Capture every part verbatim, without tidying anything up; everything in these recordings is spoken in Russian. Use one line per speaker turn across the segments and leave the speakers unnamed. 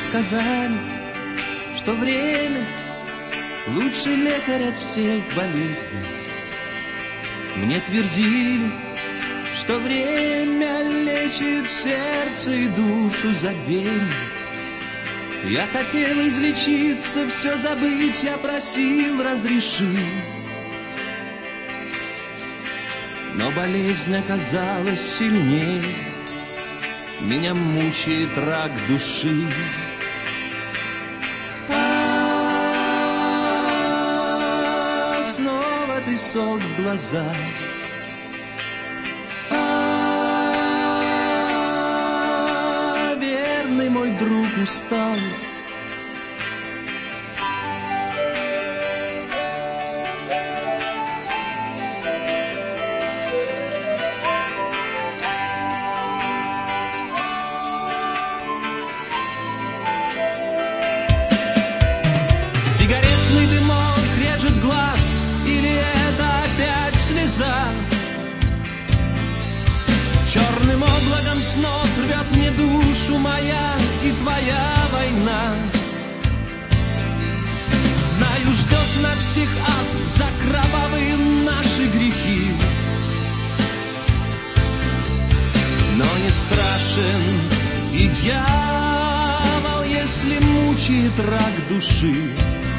сказали, что время лучший лекарь от всех болезней. Мне твердили, что время лечит сердце и душу забвение. Я хотел излечиться, все забыть, я просил, разреши. Но болезнь оказалась сильнее, меня мучает рак души. А, снова песок в глазах. А, верный мой друг устал.
Черным облаком снов рвет мне душу моя и твоя война. Знаю, ждет на всех ад за кровавые наши грехи. Но не страшен и дьявол, если мучает рак души.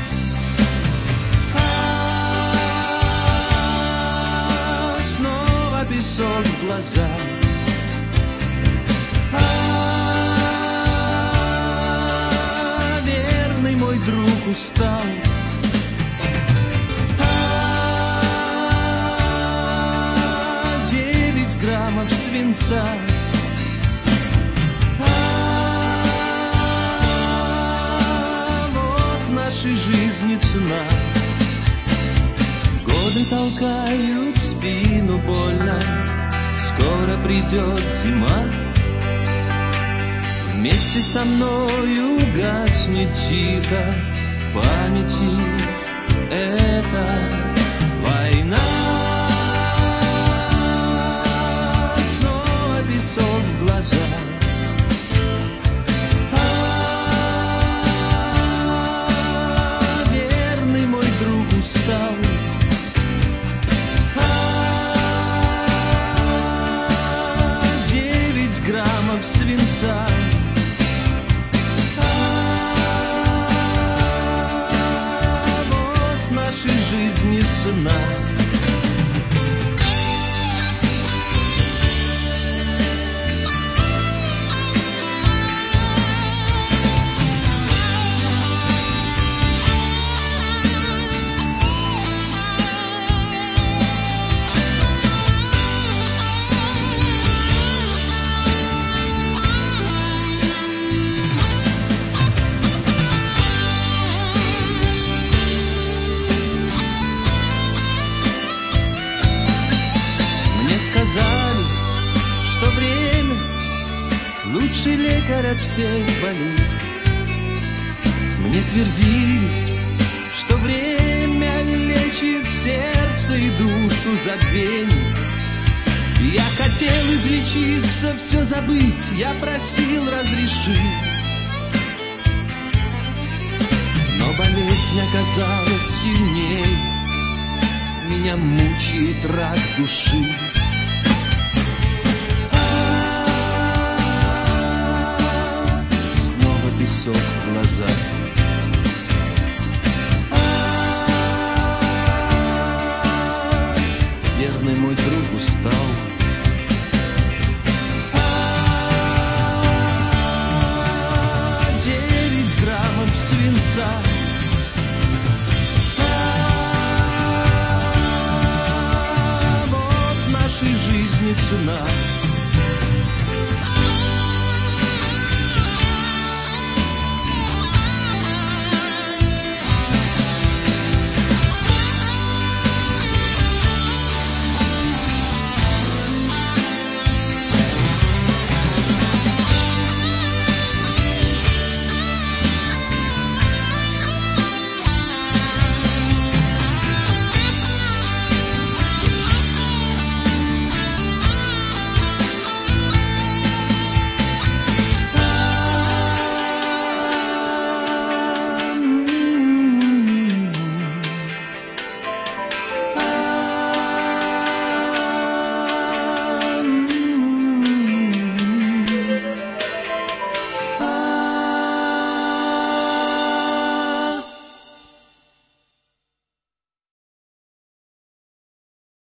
А, снова песок в глазах. Друг устал. А, девять граммов свинца. А, вот нашей жизни цена. Годы толкают в спину больно, скоро придет зима. Вместе со мною гаснет тихо в памяти эта война. Снова песок в глазах. А, верный мой друг устал. А, девять граммов свинца. Нашей жизни цена. Лучший лекарь от всех болезней. Мне твердили, что время лечит сердце и душу забвение. Я хотел излечиться, все забыть, я просил, разреши. Но болезнь оказалась сильнее, меня мучает рак души. Песок в глазах. А, верный мой друг устал. А, девять граммов свинца. А, вот нашей жизни цена.